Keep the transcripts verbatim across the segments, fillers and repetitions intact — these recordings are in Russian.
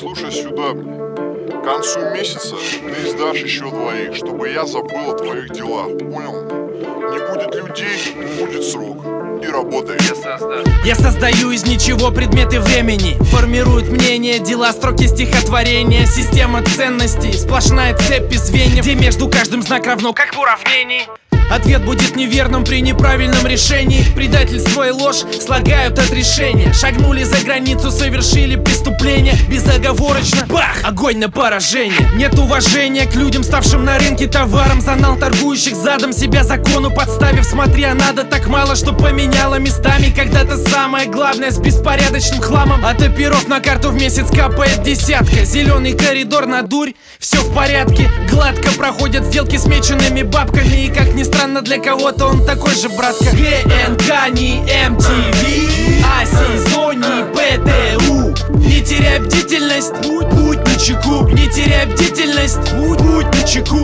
Слушай сюда мне. К концу месяца ты издашь еще двоих, чтобы я забыл о твоих делах, понял? Не будет людей, будет срок. И работай. Я создам. Я создаю из ничего предметы времени. Формируют мнение, дела, строки стихотворения. Система ценностей, сплошная цепь из звеньев, где между каждым знак равно как в уравнении. Ответ будет неверным при неправильном решении. Предательство и ложь слагают от решения. Шагнули за границу, совершили преступление. Безоговорочно, бах, огонь на поражение. Нет уважения к людям, ставшим на рынке товаром. Занал торгующих задом себя закону подставив. Смотря надо так мало, что поменяло местами. Когда-то самое главное с беспорядочным хламом. От оперов на карту в месяц капает десятка. Зеленый коридор на дурь, все в порядке. Гладко проходят сделки с меченными бабками. И как ни странно, для кого-то он такой же, братка. ГНК, не эм ти ви, а СИЗО, не бэ тэ у. Не теряй бдительность, будь, будь начеку. Не теряй бдительность, будь, будь начеку.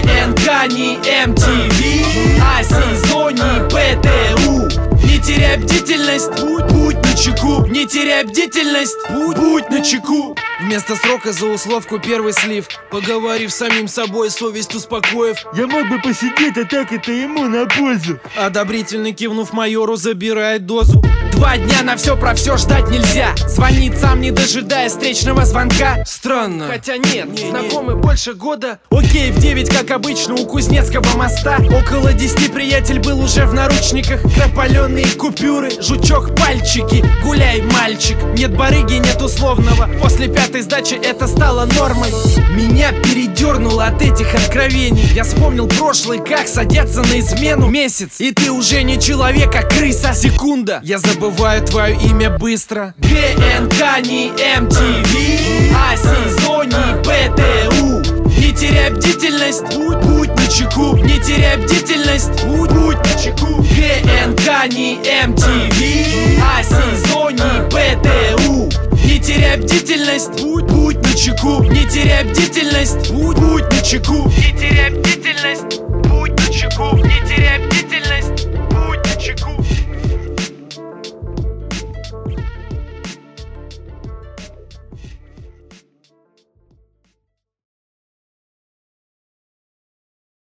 ГНК, не эм ти ви, а СИЗО, не бэ тэ у. Не теряй бдительность, будь, будь начеку. Не теряй бдительность, будь, будь начеку. Вместо срока за условку первый слив. Поговорив с самим собой, совесть успокоив. Я мог бы посидеть, а так это ему на пользу. Одобрительно кивнув майору, забирает дозу. Два дня на все про все ждать нельзя. Звонит сам, не дожидаясь встречного звонка. Странно, хотя нет, не, знакомы не. Больше года. Окей, в девять, как обычно, у Кузнецкого моста. Около десяти приятель был уже в наручниках. Кропаленные купюры, жучок, пальчики. Гуляй, мальчик, нет барыги, нет условного. После пятой сдачи это стало нормой. Меня передернуло от этих откровений. Я вспомнил прошлое, как садятся на измену. Месяц, и ты уже не человек, а крыса. Секунда, я забываю твое имя быстро. ГНК, не эм ти ви, а СИЗО, не бэ тэ у. Не теряй бдительность, будь, будь начеку. Не теряй бдительность, будь, будь начеку. ГНК, не эм ти ви, а СИЗО, не бэ тэ у. Не теряй бдительность, будь, будь начеку. Не теряй бдительность, будь, будь начеку. Не теряй бдительность, будь начеку. Не теряй бдительность.